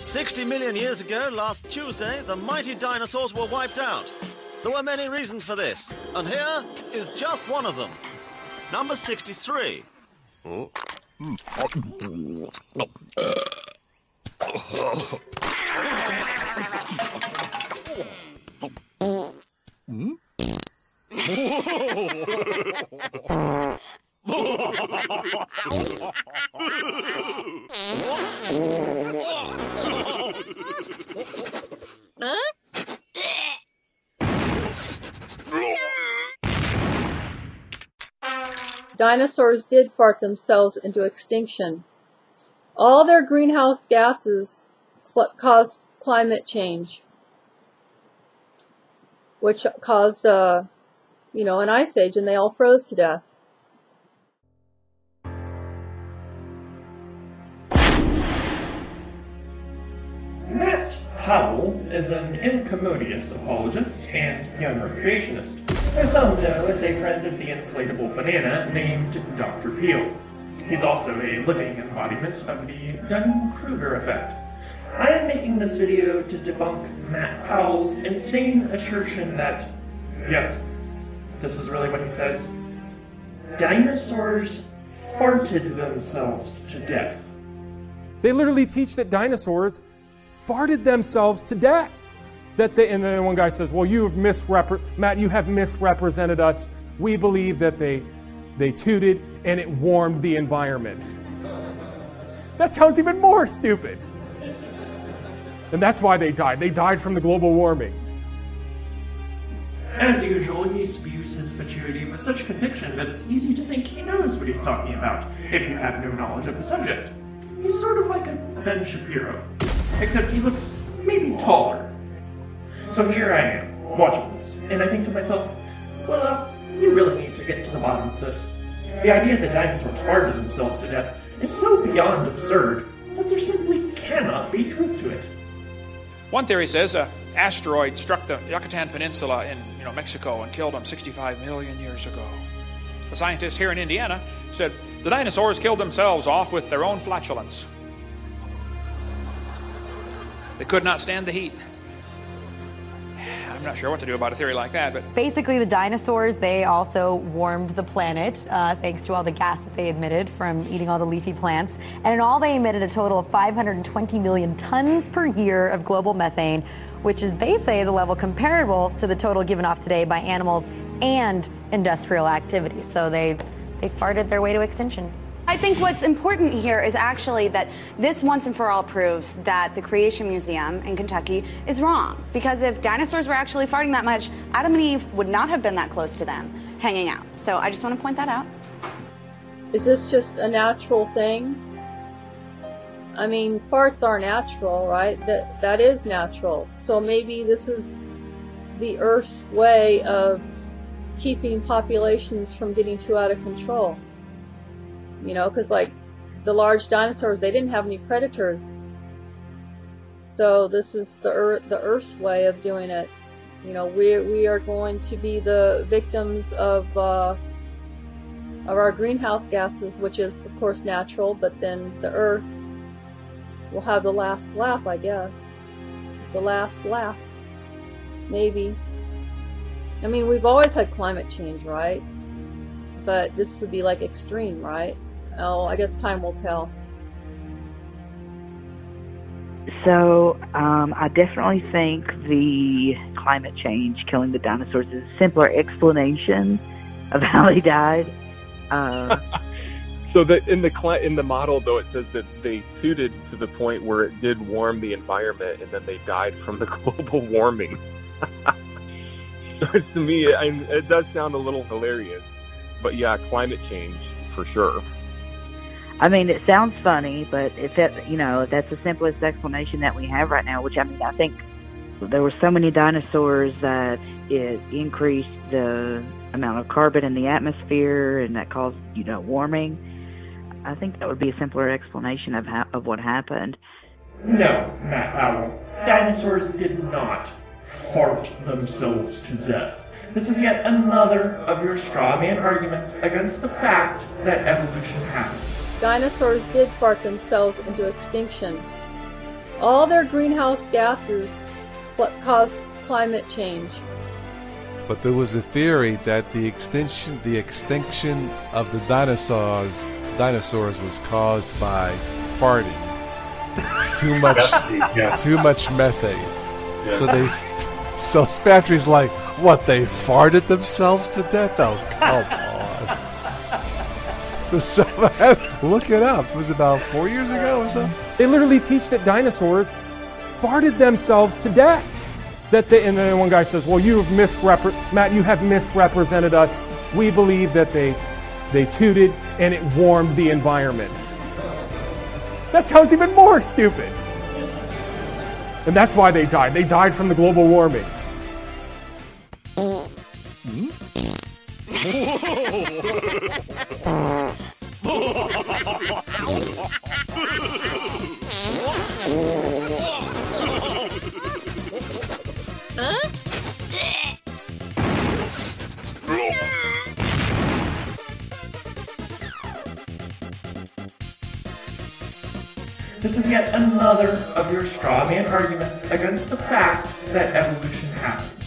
60 million years ago, last Tuesday, the mighty dinosaurs were wiped out. There were many reasons for this, and here is just one of them. Number 63. Dinosaurs did fart themselves into extinction. All their greenhouse gases caused climate change, which caused, an ice age, and they all froze to death. Matt Powell is an incommodious apologist and young Earth creationist, who some know as a friend of the inflatable banana named Dr. Peel. He's also a living embodiment of the Dunning-Kruger effect. I am making this video to debunk Matt Powell's insane assertion that, yes, this is really what he says, dinosaurs farted themselves to death. They literally teach that dinosaurs farted themselves to death. And then one guy says, well, Matt, you have misrepresented us. We believe that they tooted and it warmed the environment. That sounds even more stupid. And that's why they died. They died from the global warming. As usual, he spews his fatuity with such conviction that it's easy to think he knows what he's talking about, if you have no knowledge of the subject. He's sort of like a Ben Shapiro, except he looks maybe taller. So here I am, watching this, and I think to myself, well, you really need to get to the bottom of this. The idea that dinosaurs farted themselves to death is so beyond absurd that there simply cannot be truth to it. One theory says an asteroid struck the Yucatan Peninsula in Mexico and killed them 65 million years ago. A scientist here in Indiana said the dinosaurs killed themselves off with their own flatulence. They could not stand the heat. I'm not sure what to do about a theory like that, but... Basically, the dinosaurs, they also warmed the planet thanks to all the gas that they emitted from eating all the leafy plants. And in all, they emitted a total of 520 million tons per year of global methane, which is, they say, is a level comparable to the total given off today by animals and industrial activity. So they farted their way to extinction. I think what's important here is actually that this once and for all proves that the Creation Museum in Kentucky is wrong. Because if dinosaurs were actually farting that much, Adam and Eve would not have been that close to them hanging out. So I just want to point that out. Is this just a natural thing? I mean, farts are natural, right? That is natural. So maybe this is the Earth's way of keeping populations from getting too out of control. Because like the large dinosaurs, they didn't have any predators. So this is the Earth's way of doing it. We are going to be the victims of our greenhouse gases, which is of course natural, but then the Earth will have the last laugh, I guess. The last laugh. Maybe. I mean, we've always had climate change, right? But this would be like extreme, right? Oh, I guess time will tell. So, I definitely think the climate change killing the dinosaurs is a simpler explanation of how they died. So that in the model, though, it says that they tooted to the point where it did warm the environment, and then they died from the global warming. So to me, it does sound a little hilarious. But yeah, climate change for sure. I mean, it sounds funny, but if that's the simplest explanation that we have right now, which I think there were so many dinosaurs that it increased the amount of carbon in the atmosphere and that caused, warming. I think that would be a simpler explanation of what happened. No, Matt Powell. Dinosaurs did not fart themselves to death. This is yet another of your straw man arguments against the fact that evolution happens. Dinosaurs did fart themselves into extinction. All their greenhouse gases cause climate change. But there was a theory that the extinction of the dinosaurs was caused by farting. Too much methane. Yeah. So Spantry's like, what, they farted themselves to death? Oh, come on. Look it up. It was about 4 years ago or something. They literally teach that dinosaurs farted themselves to death. And then one guy says, well, Matt, you have misrepresented us. We believe that they tooted and it warmed the environment. That sounds even more stupid. And that's why they died. They died from the global warming. This is yet another of your straw man arguments against the fact that evolution happened.